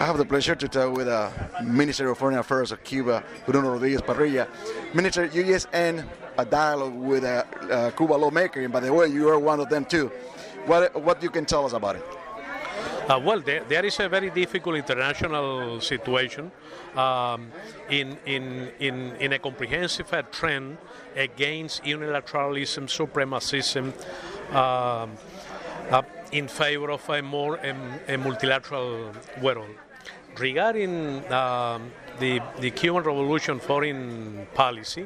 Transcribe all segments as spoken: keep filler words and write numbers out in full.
I have the pleasure to talk with the Minister of Foreign Affairs of Cuba, Bruno Rodriguez Parrilla. Minister, you just end a dialogue with a, a Cuba lawmaker, and by the way, you are one of them too. What what you can tell us about it? Uh, well, there, there is a very difficult international situation um, in, in, in, in a comprehensive trend against unilateralism, supremacism, um, uh, in favor of a more um, a multilateral world. Regarding um, the, the Cuban Revolution foreign policy,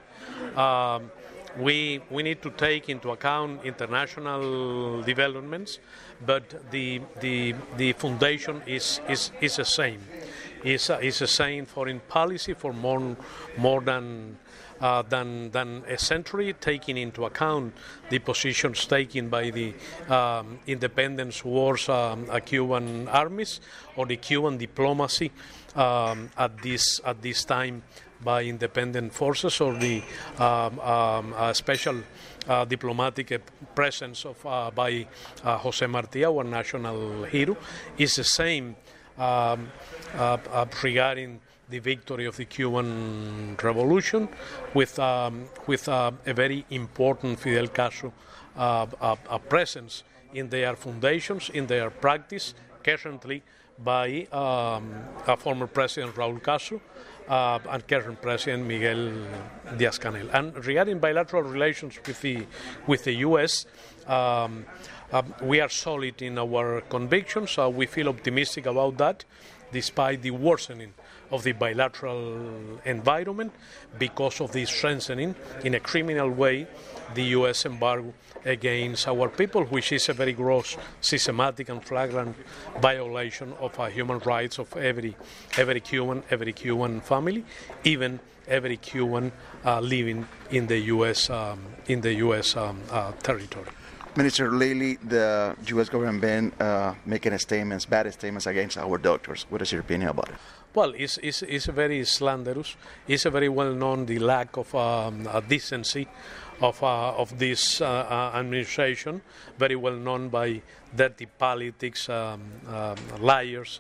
um, we, we need to take into account international developments, but the, the, the foundation is, is, is the same. It's, it's the same foreign policy for more, more than Uh, than, than a century, taking into account the positions taken by the um, independence wars um, uh, Cuban armies or the Cuban diplomacy um, at this at this time by independent forces or the um, um, uh, special uh, diplomatic uh, presence of uh, by uh, Jose Marti, our national hero, is the same um, uh, uh, regarding the victory of the Cuban Revolution, with um, with uh, a very important Fidel Castro uh, uh, uh, presence in their foundations, in their practice, currently by um, uh, former President Raúl Castro uh, and current President Miguel Díaz-Canel. And regarding bilateral relations with the with the U S, um, uh, we are solid in our convictions. Uh, we feel optimistic about that, despite the worsening of the bilateral environment because of the strengthening in a criminal way the U S embargo against our people, which is a very gross, systematic and flagrant violation of uh, human rights of every every Cuban, every Cuban family, even every Cuban uh, living in the U S um, in the U S um, uh, territory. Minister, lately the U S government been uh, making statements, bad statements against our doctors. What is your opinion about it? Well, it's, it's, it's very slanderous. It's a very well known the lack of um, uh, decency of uh, of this uh, uh, administration. Very well known by dirty politics, um, uh, liars,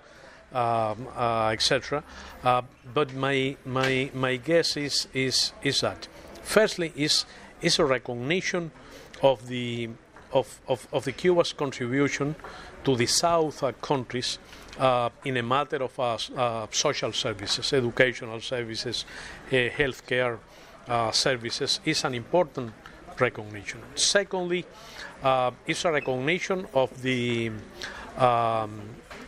um, uh, et cetera. Uh, but my my my guess is is is that firstly is is a recognition of the Of, of, of the Cuba's contribution to the South uh, countries uh, in a matter of uh, uh, social services, educational services, uh, healthcare uh, services is an important recognition. Secondly, uh, it's a recognition of the um,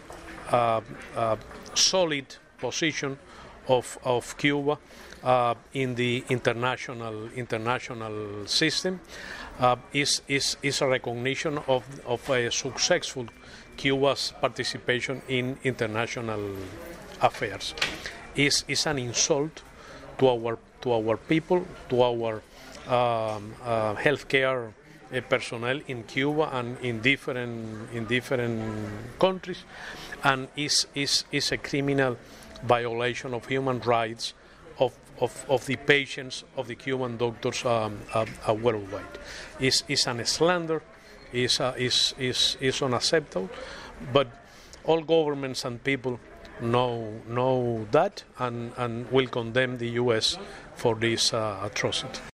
uh, uh, solid position of, of Cuba uh, in the international international system. Uh, is, is, is a recognition of, of a successful Cuba's participation in international affairs. Is is an insult to our to our people, to our um, uh, healthcare uh, personnel in Cuba and in different in different countries, and is is is a criminal violation of human rights of Of, of the patients, of the Cuban doctors um, uh, uh, worldwide. Is is an slander, is, uh, is is is unacceptable, but all governments and people know know that and, and will condemn the U S for this uh, atrocity.